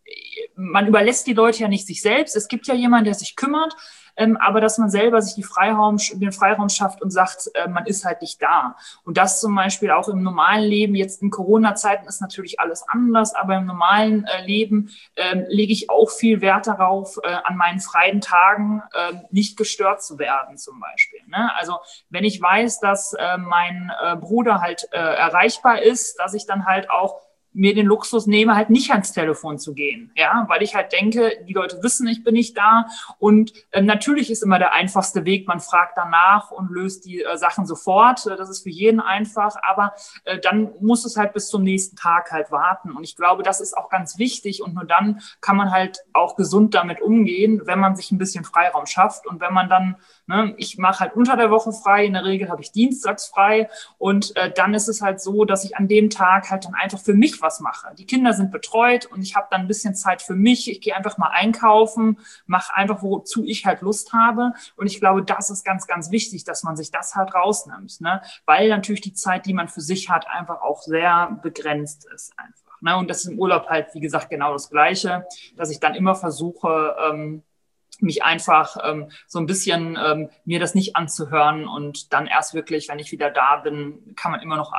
man überlässt die Leute ja nicht sich selbst. Es gibt ja jemanden, der sich kümmert, aber dass man selber sich den Freiraum schafft und sagt, man ist halt nicht da. Und das zum Beispiel auch im normalen Leben, jetzt in Corona-Zeiten ist natürlich alles anders, aber im normalen Leben lege ich auch viel Wert darauf, an meinen freien Tagen nicht gestört zu werden zum Beispiel. Ne? Also wenn ich weiß, dass mein Bruder halt erreichbar ist, dass ich dann halt auch mir den Luxus nehme, halt nicht ans Telefon zu gehen, ja, weil ich halt denke, die Leute wissen, ich bin nicht da und natürlich ist immer der einfachste Weg, man fragt danach und löst die Sachen sofort, das ist für jeden einfach, aber dann muss es halt bis zum nächsten Tag halt warten und ich glaube, das ist auch ganz wichtig und nur dann kann man halt auch gesund damit umgehen, wenn man sich ein bisschen Freiraum schafft und wenn man dann, ne, ich mache halt unter der Woche frei, in der Regel habe ich dienstags frei und dann ist es halt so, dass ich an dem Tag halt dann einfach für mich was mache. Die Kinder sind betreut und ich habe dann ein bisschen Zeit für mich. Ich gehe einfach mal einkaufen, mache einfach, wozu ich halt Lust habe. Und ich glaube, das ist ganz, ganz wichtig, dass man sich das halt rausnimmt, ne? Weil natürlich die Zeit, die man für sich hat, einfach auch sehr begrenzt ist einfach. Ne? Und das ist im Urlaub halt, wie gesagt, genau das Gleiche, dass ich dann immer versuche, mich einfach so ein bisschen mir das nicht anzuhören und dann erst wirklich, wenn ich wieder da bin, kann man immer noch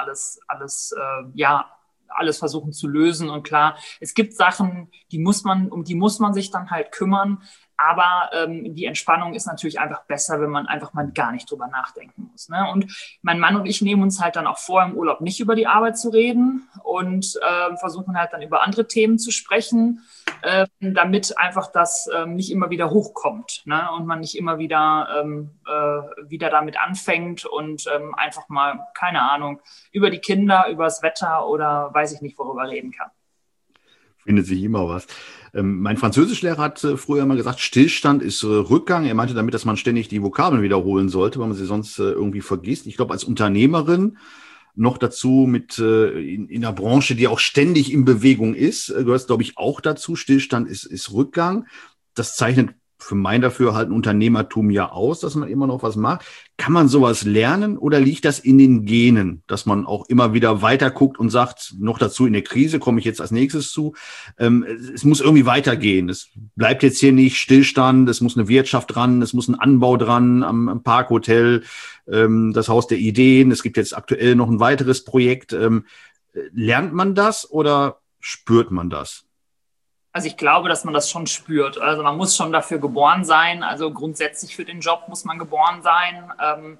alles versuchen zu lösen. Und klar, es gibt Sachen, um die muss man sich dann halt kümmern. Aber die Entspannung ist natürlich einfach besser, wenn man einfach mal gar nicht drüber nachdenken muss. Ne? Und mein Mann und ich nehmen uns halt dann auch vor, im Urlaub nicht über die Arbeit zu reden und versuchen halt dann über andere Themen zu sprechen, damit einfach das nicht immer wieder hochkommt, ne? Und man nicht immer wieder damit anfängt und einfach mal, keine Ahnung, über die Kinder, über das Wetter oder weiß ich nicht, worüber reden kann. Findet sich immer was. Mein Französischlehrer hat früher immer gesagt, Stillstand ist Rückgang. Er meinte damit, dass man ständig die Vokabeln wiederholen sollte, weil man sie sonst irgendwie vergisst. Ich glaube, als Unternehmerin noch dazu in einer Branche, die auch ständig in Bewegung ist, gehört es, glaube ich, auch dazu. Stillstand ist Rückgang. Das zeichnet für mein Dafürhalten Unternehmertum ja aus, dass man immer noch was macht. Kann man sowas lernen oder liegt das in den Genen, dass man auch immer wieder weiter guckt und sagt, noch dazu in der Krise komme ich jetzt als nächstes zu. Es muss irgendwie weitergehen. Es bleibt jetzt hier nicht Stillstand, es muss eine Wirtschaft dran, es muss ein Anbau dran am Parkhotel, das Haus der Ideen. Es gibt jetzt aktuell noch ein weiteres Projekt. Lernt man das oder spürt man das? Also ich glaube, dass man das schon spürt. Also man muss schon dafür geboren sein. Also grundsätzlich für den Job muss man geboren sein,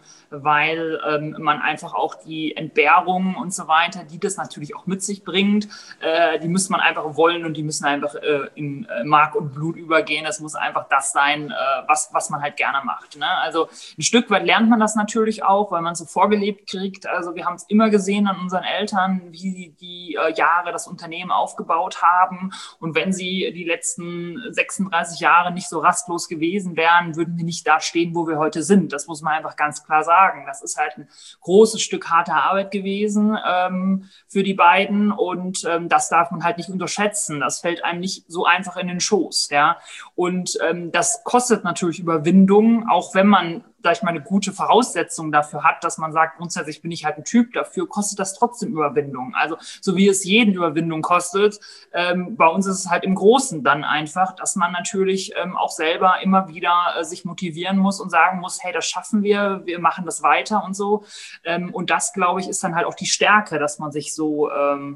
weil man einfach auch die Entbehrungen und so weiter, die das natürlich auch mit sich bringt, die muss man einfach wollen und die müssen einfach in Mark und Blut übergehen. Das muss einfach das sein, was man halt gerne macht. Ne? Also ein Stück weit lernt man das natürlich auch, weil man es so vorgelebt kriegt. Also wir haben es immer gesehen an unseren Eltern, wie die Jahre das Unternehmen aufgebaut haben. Und wenn sie die letzten 36 Jahre nicht so rastlos gewesen wären, würden wir nicht da stehen, wo wir heute sind. Das muss man einfach ganz klar sagen. Das ist halt ein großes Stück harter Arbeit gewesen für die beiden und das darf man halt nicht unterschätzen. Das fällt einem nicht so einfach in den Schoß. Ja? Und das kostet natürlich Überwindung, auch wenn man, sag ich mal, eine gute Voraussetzung dafür hat, dass man sagt, grundsätzlich bin ich halt ein Typ dafür, kostet das trotzdem Überwindung. Also so wie es jeden Überwindung kostet, bei uns ist es halt im Großen dann einfach, dass man natürlich auch selber immer wieder sich motivieren muss und sagen muss, hey, das schaffen wir machen das weiter und so. Und das, glaube ich, ist dann halt auch die Stärke, dass man sich so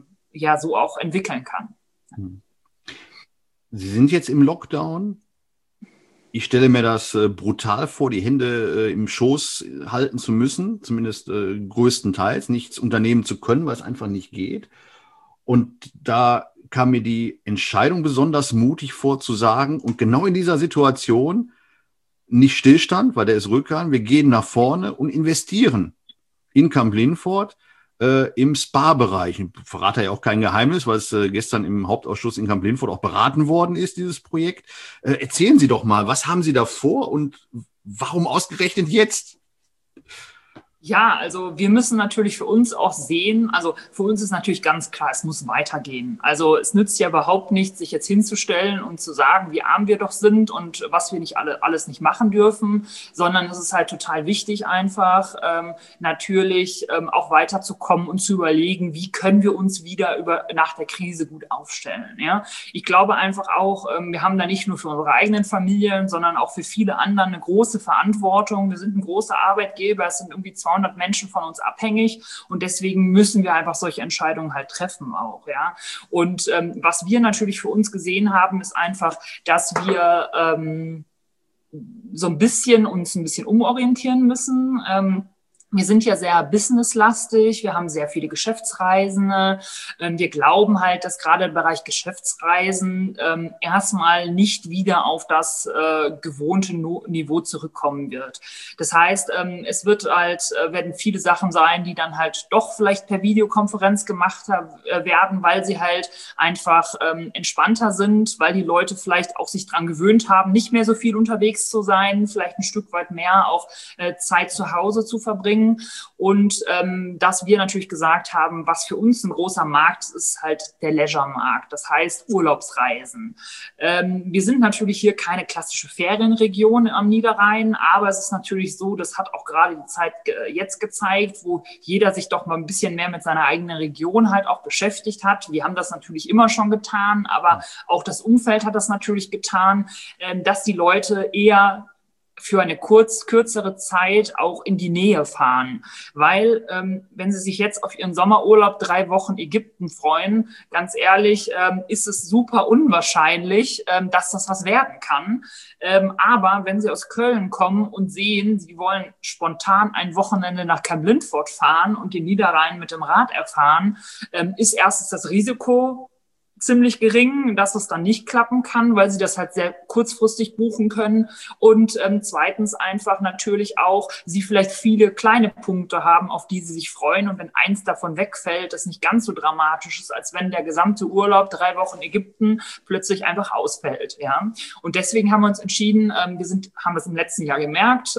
auch entwickeln kann. Sie sind jetzt im Lockdown. Ich stelle mir das brutal vor, die Hände im Schoß halten zu müssen, zumindest größtenteils, nichts unternehmen zu können, weil es einfach nicht geht. Und da kam mir die Entscheidung besonders mutig vor, zu sagen, und genau in dieser Situation nicht Stillstand, weil der ist Rückhahn, wir gehen nach vorne und investieren in Camp Lindfort im Spa-Bereich. Ich verrate ja auch kein Geheimnis, weil es gestern im Hauptausschuss in Camp Lindfort auch beraten worden ist, dieses Projekt. Erzählen Sie doch mal, was haben Sie da vor und warum ausgerechnet jetzt? Ja, also wir müssen natürlich für uns auch sehen, also für uns ist natürlich ganz klar, es muss weitergehen. Also es nützt ja überhaupt nichts, sich jetzt hinzustellen und zu sagen, wie arm wir doch sind und was wir nicht alles nicht machen dürfen, sondern es ist halt total wichtig einfach, natürlich auch weiterzukommen und zu überlegen, wie können wir uns wieder nach der Krise gut aufstellen. Ja? Ich glaube einfach auch, wir haben da nicht nur für unsere eigenen Familien, sondern auch für viele andere eine große Verantwortung. Wir sind ein großer Arbeitgeber, es sind irgendwie 200 Menschen von uns abhängig und deswegen müssen wir einfach solche Entscheidungen halt treffen auch, ja. Und was wir natürlich für uns gesehen haben, ist einfach, dass wir so ein bisschen uns ein bisschen umorientieren müssen. Wir sind ja sehr businesslastig, wir haben sehr viele Geschäftsreisende. Wir glauben halt, dass gerade im Bereich Geschäftsreisen erstmal nicht wieder auf das gewohnte Niveau zurückkommen wird. Das heißt, es werden viele Sachen sein, die dann halt doch vielleicht per Videokonferenz gemacht werden, weil sie halt einfach entspannter sind, weil die Leute vielleicht auch sich dran gewöhnt haben, nicht mehr so viel unterwegs zu sein, vielleicht ein Stück weit mehr auch Zeit zu Hause zu verbringen. Und dass wir natürlich gesagt haben, was für uns ein großer Markt ist, ist halt der Leisure-Markt, das heißt Urlaubsreisen. Wir sind natürlich hier keine klassische Ferienregion am Niederrhein, aber es ist natürlich so, das hat auch gerade die Zeit jetzt gezeigt, wo jeder sich doch mal ein bisschen mehr mit seiner eigenen Region halt auch beschäftigt hat. Wir haben das natürlich immer schon getan, aber auch das Umfeld hat das natürlich getan, dass die Leute eher für eine kürzere Zeit auch in die Nähe fahren. Weil, wenn Sie sich jetzt auf Ihren Sommerurlaub 3 Wochen Ägypten freuen, ganz ehrlich, ist es super unwahrscheinlich, dass das was werden kann. Aber wenn Sie aus Köln kommen und sehen, Sie wollen spontan ein Wochenende nach Camp Lindfort fahren und den Niederrhein mit dem Rad erfahren, ist erstens das Risiko ziemlich gering, dass es dann nicht klappen kann, weil sie das halt sehr kurzfristig buchen können. Und zweitens einfach natürlich auch, sie vielleicht viele kleine Punkte haben, auf die sie sich freuen. Und wenn eins davon wegfällt, das nicht ganz so dramatisch ist, als wenn der gesamte Urlaub 3 Wochen Ägypten plötzlich einfach ausfällt. Ja. Und deswegen haben wir uns entschieden, haben es im letzten Jahr gemerkt,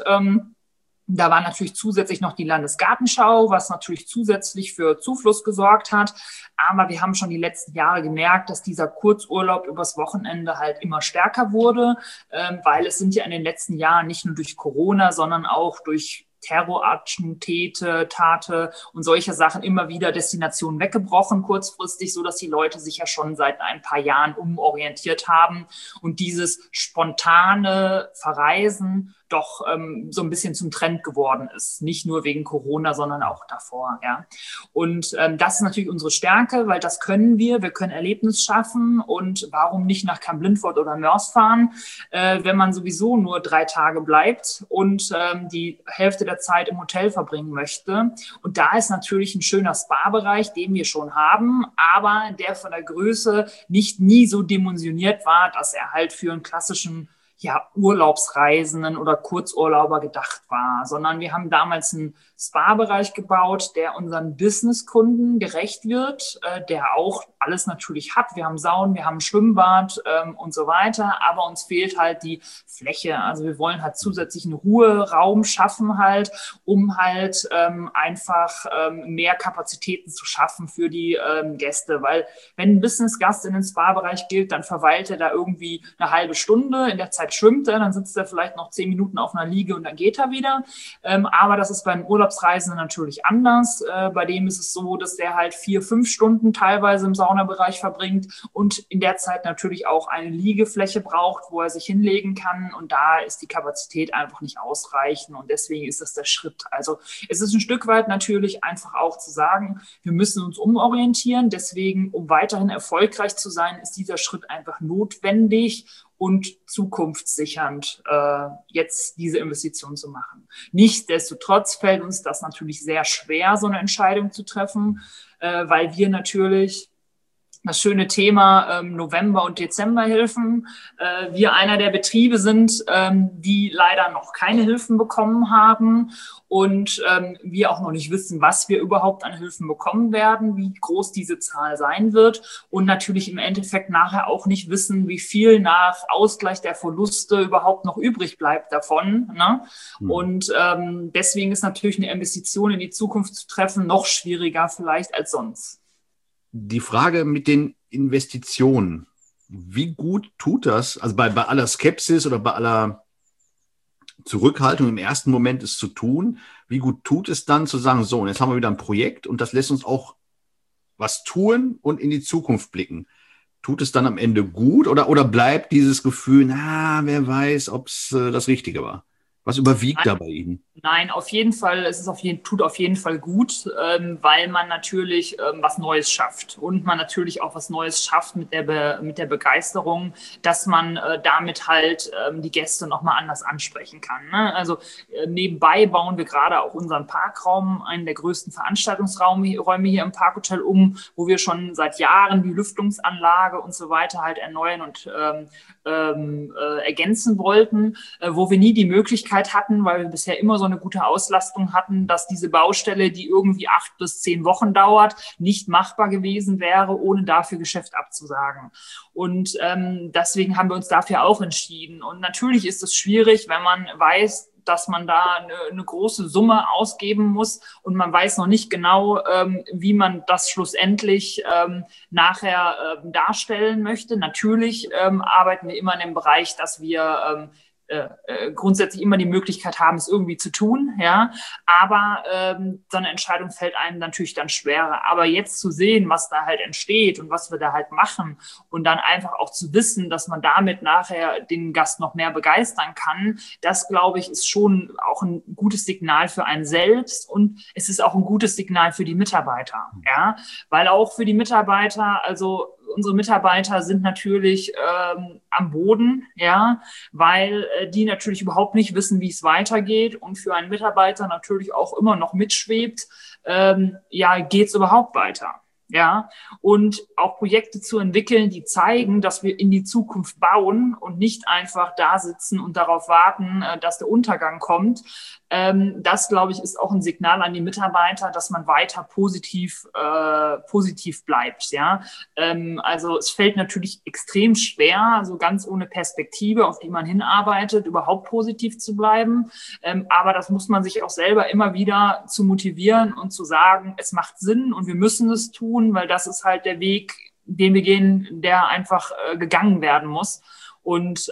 da war natürlich zusätzlich noch die Landesgartenschau, was natürlich zusätzlich für Zufluss gesorgt hat. Aber wir haben schon die letzten Jahre gemerkt, dass dieser Kurzurlaub übers Wochenende halt immer stärker wurde, weil es sind ja in den letzten Jahren nicht nur durch Corona, sondern auch durch Terrorattentate und solche Sachen immer wieder Destinationen weggebrochen, kurzfristig, so dass die Leute sich ja schon seit ein paar Jahren umorientiert haben und dieses spontane Verreisen doch so ein bisschen zum Trend geworden ist. Nicht nur wegen Corona, sondern auch davor. Ja. Und das ist natürlich unsere Stärke, weil das können wir. Wir können Erlebnis schaffen. Und warum nicht nach Camp Lindfort oder Moers fahren, wenn man sowieso nur 3 Tage bleibt und die Hälfte der Zeit im Hotel verbringen möchte. Und da ist natürlich ein schöner Spa-Bereich, den wir schon haben, aber der von der Größe nie so dimensioniert war, dass er halt für einen klassischen Urlaubsreisenden oder Kurzurlauber gedacht war, sondern wir haben damals einen Spa-Bereich gebaut, der unseren Businesskunden gerecht wird, der auch alles natürlich hat. Wir haben Saunen, wir haben ein Schwimmbad und so weiter, aber uns fehlt halt die Fläche. Also wir wollen halt zusätzlich einen Ruheraum schaffen halt, um halt einfach mehr Kapazitäten zu schaffen für die Gäste, weil wenn ein Businessgast in den Spa-Bereich gilt, dann verweilt er da irgendwie eine halbe Stunde, in der Zeit schwimmt er, dann sitzt er vielleicht noch 10 Minuten auf einer Liege und dann geht er wieder. Aber das ist beim Urlaubsreisenden natürlich anders. Bei dem ist es so, dass der halt 4, 5 Stunden teilweise im Saunabereich verbringt und in der Zeit natürlich auch eine Liegefläche braucht, wo er sich hinlegen kann. Und da ist die Kapazität einfach nicht ausreichend. Und deswegen ist das der Schritt. Also es ist ein Stück weit natürlich einfach auch zu sagen, wir müssen uns umorientieren. Deswegen, um weiterhin erfolgreich zu sein, ist dieser Schritt einfach notwendig. und zukunftssichernd jetzt diese Investition zu machen. Nichtsdestotrotz fällt uns das natürlich sehr schwer, so eine Entscheidung zu treffen, weil wir natürlich das schöne Thema November- und Dezemberhilfen. Wir einer der Betriebe sind, die leider noch keine Hilfen bekommen haben und wir auch noch nicht wissen, was wir überhaupt an Hilfen bekommen werden, wie groß diese Zahl sein wird und natürlich im Endeffekt nachher auch nicht wissen, wie viel nach Ausgleich der Verluste überhaupt noch übrig bleibt davon. Ne? Und deswegen ist natürlich eine Investition in die Zukunft zu treffen noch schwieriger vielleicht als sonst. Die Frage mit den Investitionen, wie gut tut das, also bei aller Skepsis oder bei aller Zurückhaltung im ersten Moment es zu tun, wie gut tut es dann zu sagen, so, und jetzt haben wir wieder ein Projekt und das lässt uns auch was tun und in die Zukunft blicken. Tut es dann am Ende gut oder bleibt dieses Gefühl, wer weiß, ob es das Richtige war? Was überwiegt da bei Ihnen? Nein, auf jeden Fall, tut auf jeden Fall gut, weil man natürlich was Neues schafft und man natürlich auch was Neues schafft mit der Begeisterung, dass man damit halt die Gäste nochmal anders ansprechen kann. Ne? Also nebenbei bauen wir gerade auch unseren Parkraum, einen der größten Veranstaltungsräume hier im Parkhotel wo wir schon seit Jahren die Lüftungsanlage und so weiter halt erneuern und ergänzen wollten, wo wir nie die Möglichkeit hatten, weil wir bisher immer so eine gute Auslastung hatten, dass diese Baustelle, die irgendwie 8 bis 10 Wochen dauert, nicht machbar gewesen wäre, ohne dafür Geschäft abzusagen. Und deswegen haben wir uns dafür auch entschieden. Und natürlich ist es schwierig, wenn man weiß, dass man da eine große Summe ausgeben muss und man weiß noch nicht genau, wie man das schlussendlich nachher darstellen möchte. Natürlich arbeiten wir immer in dem Bereich, dass wir grundsätzlich immer die Möglichkeit haben, es irgendwie zu tun, ja, aber so eine Entscheidung fällt einem natürlich dann schwerer. Aber jetzt zu sehen, was da halt entsteht und was wir da halt machen und dann einfach auch zu wissen, dass man damit nachher den Gast noch mehr begeistern kann, das, glaube ich, ist schon auch ein gutes Signal für einen selbst und es ist auch ein gutes Signal für die Mitarbeiter, ja, weil auch für die Mitarbeiter, also unsere Mitarbeiter sind natürlich am Boden, ja, weil die natürlich überhaupt nicht wissen, wie es weitergeht und für einen Mitarbeiter natürlich auch immer noch mitschwebt, geht es überhaupt weiter? Ja, und auch Projekte zu entwickeln, die zeigen, dass wir in die Zukunft bauen und nicht einfach da sitzen und darauf warten, dass der Untergang kommt. Das, glaube ich, ist auch ein Signal an die Mitarbeiter, dass man weiter positiv bleibt. Ja, also es fällt natürlich extrem schwer, also ganz ohne Perspektive, auf die man hinarbeitet, überhaupt positiv zu bleiben. Aber das muss man sich auch selber immer wieder zu motivieren und zu sagen, es macht Sinn und wir müssen es tun, weil das ist halt der Weg, den wir gehen, der einfach gegangen werden muss. Und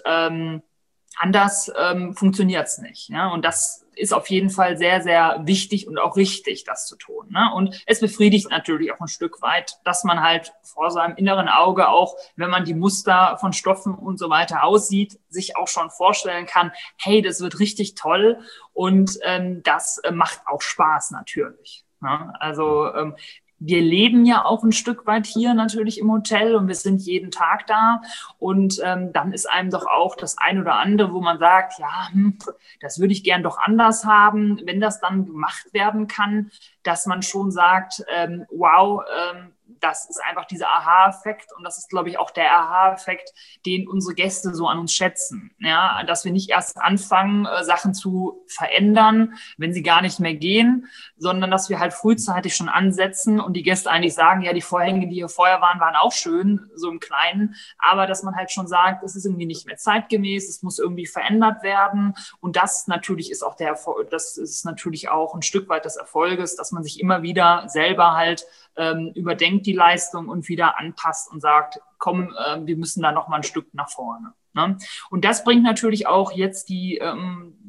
anders funktioniert es nicht. Ja? Und das ist auf jeden Fall sehr, sehr wichtig und auch richtig, das zu tun. Ne? Und es befriedigt natürlich auch ein Stück weit, dass man halt vor seinem inneren Auge auch, wenn man die Muster von Stoffen und so weiter aussieht, sich auch schon vorstellen kann, hey, das wird richtig toll und das macht auch Spaß natürlich. Ne? Also wir leben ja auch ein Stück weit hier natürlich im Hotel und wir sind jeden Tag da und dann ist einem doch auch das ein oder andere, wo man sagt, ja, das würde ich gern doch anders haben, wenn das dann gemacht werden kann, dass man schon sagt, wow, das ist einfach dieser Aha-Effekt und das ist, glaube ich, auch der Aha-Effekt, den unsere Gäste so an uns schätzen. Ja, dass wir nicht erst anfangen, Sachen zu verändern, wenn sie gar nicht mehr gehen, sondern dass wir halt frühzeitig schon ansetzen und die Gäste eigentlich sagen, ja, die Vorhänge, die hier vorher waren auch schön, so im Kleinen, aber dass man halt schon sagt, es ist irgendwie nicht mehr zeitgemäß, es muss irgendwie verändert werden und das natürlich ist auch das ist natürlich auch ein Stück weit des Erfolges, dass man sich immer wieder selber halt überdenkt die Leistung und wieder anpasst und sagt, komm, wir müssen da noch mal ein Stück nach vorne. Ne? Und das bringt natürlich auch jetzt die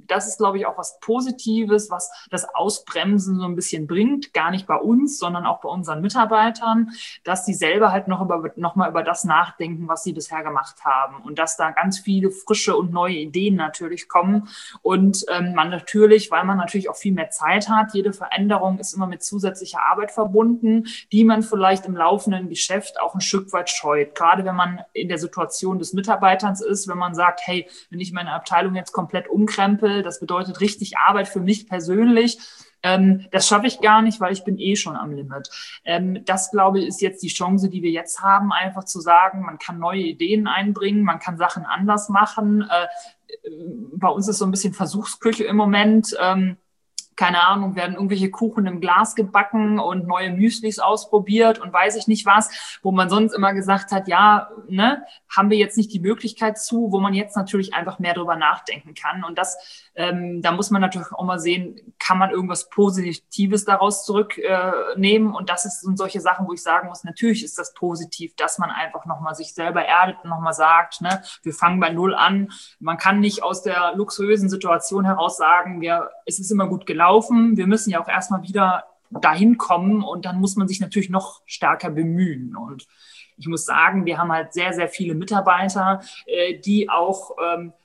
das ist, glaube ich, auch was Positives, was das Ausbremsen so ein bisschen bringt, gar nicht bei uns, sondern auch bei unseren Mitarbeitern, dass sie selber halt noch mal über das nachdenken, was sie bisher gemacht haben und dass da ganz viele frische und neue Ideen natürlich kommen und man natürlich, weil man natürlich auch viel mehr Zeit hat, jede Veränderung ist immer mit zusätzlicher Arbeit verbunden, die man vielleicht im laufenden Geschäft auch ein Stück weit scheut. Gerade wenn man in der Situation des Mitarbeiters ist, wenn man sagt, hey, wenn ich meine Abteilung jetzt komplett umkrempel, das bedeutet richtig Arbeit für mich persönlich, das schaffe ich gar nicht, weil ich bin eh schon am Limit. Das, glaube ich, ist jetzt die Chance, die wir jetzt haben, einfach zu sagen, man kann neue Ideen einbringen, man kann Sachen anders machen. Bei uns ist so ein bisschen Versuchsküche im Moment. Keine Ahnung, werden irgendwelche Kuchen im Glas gebacken und neue Müslis ausprobiert und weiß ich nicht was, wo man sonst immer gesagt hat, ja, ne, haben wir jetzt nicht die Möglichkeit zu, wo man jetzt natürlich einfach mehr drüber nachdenken kann. Und das, da muss man natürlich auch mal sehen, kann man irgendwas Positives daraus zurücknehmen. Und das sind solche Sachen, wo ich sagen muss, natürlich ist das positiv, dass man einfach nochmal sich selber erdet und nochmal sagt, ne, wir fangen bei Null an. Man kann nicht aus der luxuriösen Situation heraus sagen, es ist immer gut gelaufen. Wir müssen ja auch erstmal wieder dahin kommen und dann muss man sich natürlich noch stärker bemühen. Und ich muss sagen, wir haben halt sehr, sehr viele Mitarbeiter, die auch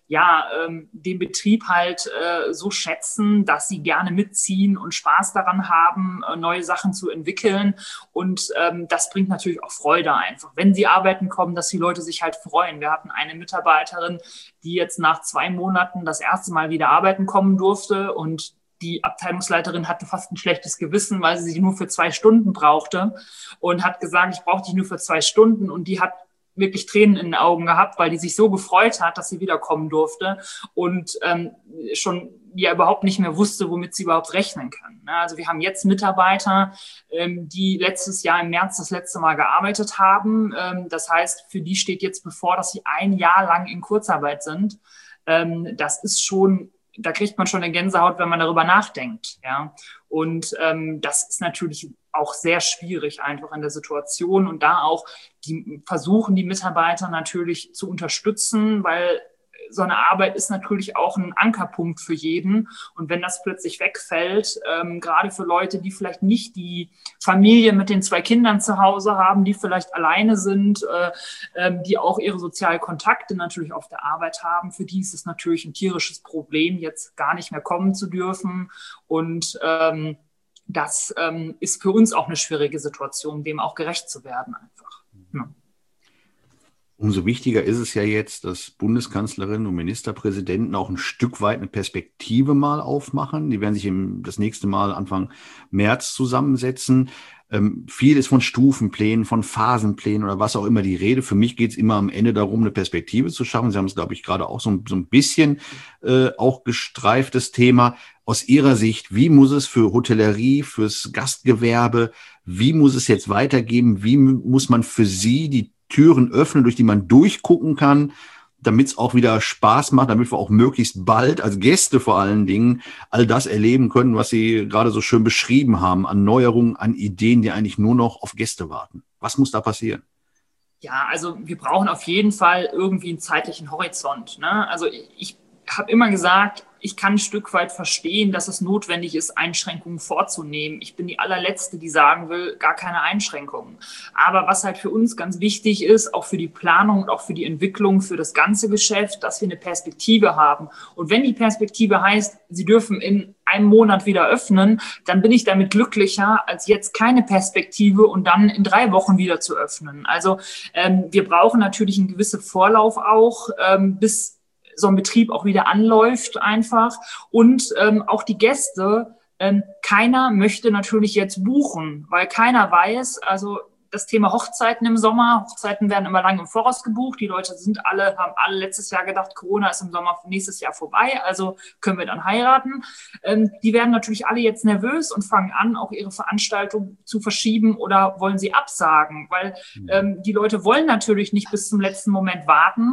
den Betrieb halt so schätzen, dass sie gerne mitziehen und Spaß daran haben, neue Sachen zu entwickeln. Und das bringt natürlich auch Freude einfach. Wenn sie arbeiten kommen, dass die Leute sich halt freuen. Wir hatten eine Mitarbeiterin, die jetzt nach 2 Monaten das erste Mal wieder arbeiten kommen durfte und die Abteilungsleiterin hatte fast ein schlechtes Gewissen, weil sie sich nur für 2 Stunden brauchte und hat gesagt, ich brauche dich nur für 2 Stunden. Und die hat wirklich Tränen in den Augen gehabt, weil die sich so gefreut hat, dass sie wiederkommen durfte und schon ja überhaupt nicht mehr wusste, womit sie überhaupt rechnen kann. Also wir haben jetzt Mitarbeiter, die letztes Jahr im März das letzte Mal gearbeitet haben. Das heißt, für die steht jetzt bevor, dass sie 1 Jahr lang in Kurzarbeit sind. Das ist schon, da kriegt man schon eine Gänsehaut, wenn man darüber nachdenkt. Ja? Und das ist natürlich auch sehr schwierig einfach in der Situation. Und da auch versuchen die Mitarbeiter natürlich zu unterstützen, weil so eine Arbeit ist natürlich auch ein Ankerpunkt für jeden. Und wenn das plötzlich wegfällt, gerade für Leute, die vielleicht nicht die Familie mit den 2 Kindern zu Hause haben, die vielleicht alleine sind, die auch ihre sozialen Kontakte natürlich auf der Arbeit haben, für die ist es natürlich ein tierisches Problem, jetzt gar nicht mehr kommen zu dürfen. Und das ist für uns auch eine schwierige Situation, dem auch gerecht zu werden einfach. Ja. Umso wichtiger ist es ja jetzt, dass Bundeskanzlerinnen und Ministerpräsidenten auch ein Stück weit eine Perspektive mal aufmachen. Die werden sich das nächste Mal Anfang März zusammensetzen. Viel ist von Stufenplänen, von Phasenplänen oder was auch immer die Rede. Für mich geht es immer am Ende darum, eine Perspektive zu schaffen. Sie haben es, glaube ich, gerade auch so ein bisschen auch gestreift, das Thema. Aus Ihrer Sicht, wie muss es für Hotellerie, fürs Gastgewerbe, wie muss es jetzt weitergehen? Wie muss man für Sie die Türen öffnen, durch die man durchgucken kann, damit es auch wieder Spaß macht, damit wir auch möglichst bald als Gäste vor allen Dingen all das erleben können, was Sie gerade so schön beschrieben haben, an Neuerungen, an Ideen, die eigentlich nur noch auf Gäste warten. Was muss da passieren? Ja, also wir brauchen auf jeden Fall irgendwie einen zeitlichen Horizont. Ne? Also ich habe immer gesagt, ich kann ein Stück weit verstehen, dass es notwendig ist, Einschränkungen vorzunehmen. Ich bin die allerletzte, die sagen will, gar keine Einschränkungen. Aber was halt für uns ganz wichtig ist, auch für die Planung und auch für die Entwicklung, für das ganze Geschäft, dass wir eine Perspektive haben. Und wenn die Perspektive heißt, Sie dürfen in einem Monat wieder öffnen, dann bin ich damit glücklicher, als jetzt keine Perspektive und dann in 3 Wochen wieder zu öffnen. Also wir brauchen natürlich einen gewissen Vorlauf auch, bis so ein Betrieb auch wieder anläuft einfach. Und auch die Gäste, keiner möchte natürlich jetzt buchen, weil keiner weiß, also das Thema Hochzeiten im Sommer, Hochzeiten werden immer lange im Voraus gebucht. Die Leute haben alle letztes Jahr gedacht, Corona ist im Sommer nächstes Jahr vorbei, also können wir dann heiraten. Die werden natürlich alle jetzt nervös und fangen an, auch ihre Veranstaltung zu verschieben oder wollen sie absagen, weil die Leute wollen natürlich nicht bis zum letzten Moment warten.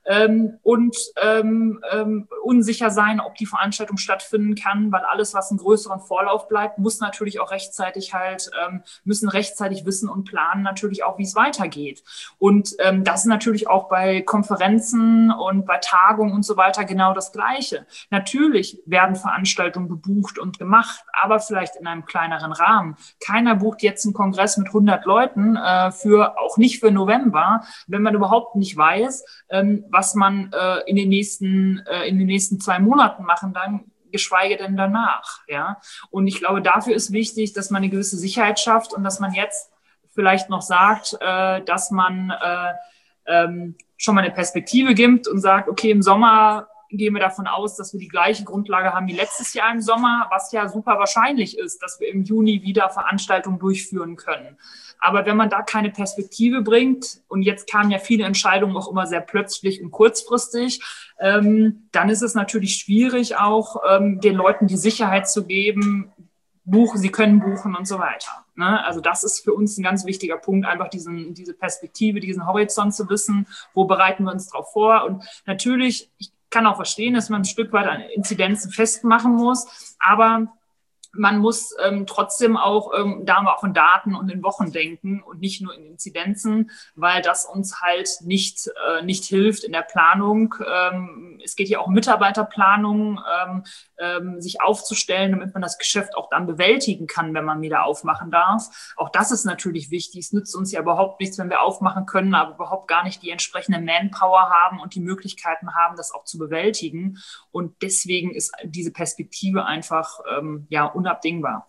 und unsicher sein, ob die Veranstaltung stattfinden kann, weil alles, was einen größeren Vorlauf bleibt, muss natürlich auch müssen rechtzeitig wissen und planen natürlich auch, wie es weitergeht. Und das ist natürlich auch bei Konferenzen und bei Tagungen und so weiter genau das Gleiche. Natürlich werden Veranstaltungen gebucht und gemacht, aber vielleicht in einem kleineren Rahmen. Keiner bucht jetzt einen Kongress mit 100 Leuten, auch nicht für November, wenn man überhaupt nicht weiß, was man in den nächsten 2 Monaten machen dann, geschweige denn danach. Ja? Und ich glaube, dafür ist wichtig, dass man eine gewisse Sicherheit schafft und dass man jetzt vielleicht noch sagt, dass man schon mal eine Perspektive gibt und sagt, okay, im Sommer gehen wir davon aus, dass wir die gleiche Grundlage haben wie letztes Jahr im Sommer, was ja super wahrscheinlich ist, dass wir im Juni wieder Veranstaltungen durchführen können. Aber wenn man da keine Perspektive bringt, und jetzt kamen ja viele Entscheidungen auch immer sehr plötzlich und kurzfristig, dann ist es natürlich schwierig, auch den Leuten die Sicherheit zu geben, sie können buchen und so weiter. Ne? Also das ist für uns ein ganz wichtiger Punkt, einfach diese Perspektive, diesen Horizont zu wissen, wo bereiten wir uns drauf vor. Und natürlich, ich kann auch verstehen, dass man ein Stück weit an Inzidenzen festmachen muss, aber man muss trotzdem auch da auch in Daten und in Wochen denken und nicht nur in Inzidenzen, weil das uns halt nicht hilft in der Planung. Es geht ja auch um Mitarbeiterplanung, sich aufzustellen, damit man das Geschäft auch dann bewältigen kann, wenn man wieder aufmachen darf. Auch das ist natürlich wichtig. Es nützt uns ja überhaupt nichts, wenn wir aufmachen können, aber überhaupt gar nicht die entsprechende Manpower haben und die Möglichkeiten haben, das auch zu bewältigen. Und deswegen ist diese Perspektive einfach unabdingbar.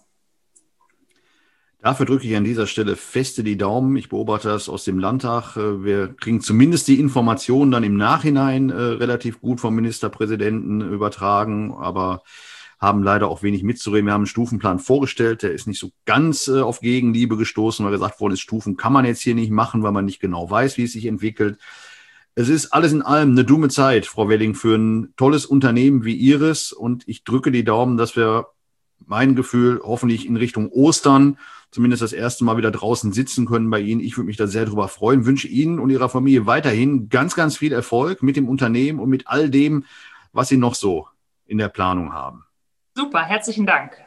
Dafür drücke ich an dieser Stelle feste die Daumen. Ich beobachte das aus dem Landtag. Wir kriegen zumindest die Informationen dann im Nachhinein relativ gut vom Ministerpräsidenten übertragen, aber haben leider auch wenig mitzureden. Wir haben einen Stufenplan vorgestellt, der ist nicht so ganz auf Gegenliebe gestoßen, weil gesagt worden ist, Stufen kann man jetzt hier nicht machen, weil man nicht genau weiß, wie es sich entwickelt. Es ist alles in allem eine dumme Zeit, Frau Welling, für ein tolles Unternehmen wie Ihres, und ich drücke die Daumen, dass wir, mein Gefühl, hoffentlich in Richtung Ostern zumindest das erste Mal wieder draußen sitzen können bei Ihnen. Ich würde mich da sehr drüber freuen. Wünsche Ihnen und Ihrer Familie weiterhin ganz, ganz viel Erfolg mit dem Unternehmen und mit all dem, was Sie noch so in der Planung haben. Super, herzlichen Dank.